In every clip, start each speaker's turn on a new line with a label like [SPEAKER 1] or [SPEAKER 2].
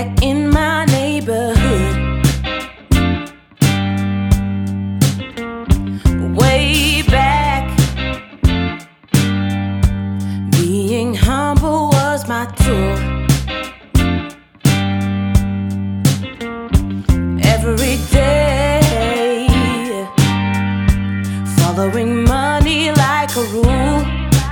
[SPEAKER 1] back in my neighborhood. Way back, being humble was my tool. Every day, following money like a rule.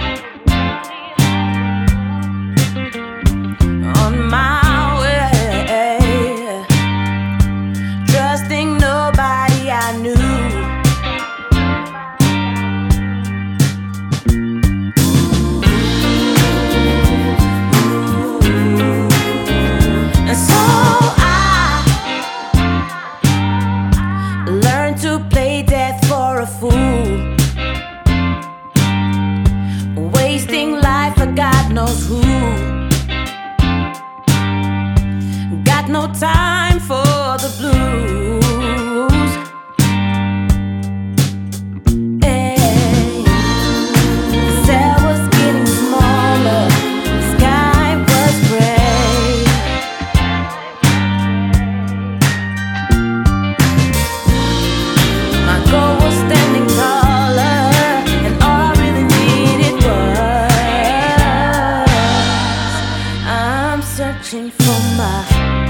[SPEAKER 1] On my way, trusting nobody I knew. And so I learned to play death for a fool, wasting life for God knows who. Got no time for the blues. Hey, the cell was getting smaller, the sky was gray. My goal was standing taller, and all I really needed was, I'm searching for my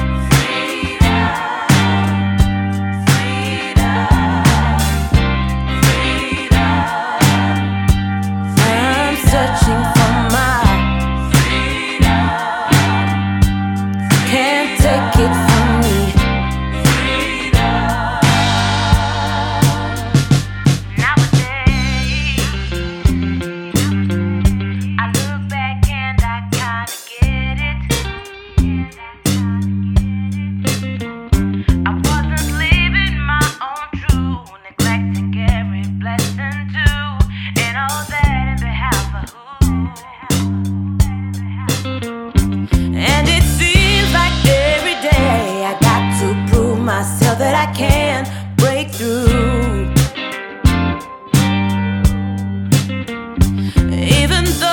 [SPEAKER 1] searching for my freedom. Can't take it from me. Nowadays, I look back and I kinda get it. I wasn't living my own truth, neglecting every blessing too, and all that. And it seems like every day I got to prove myself that I can break through. Even though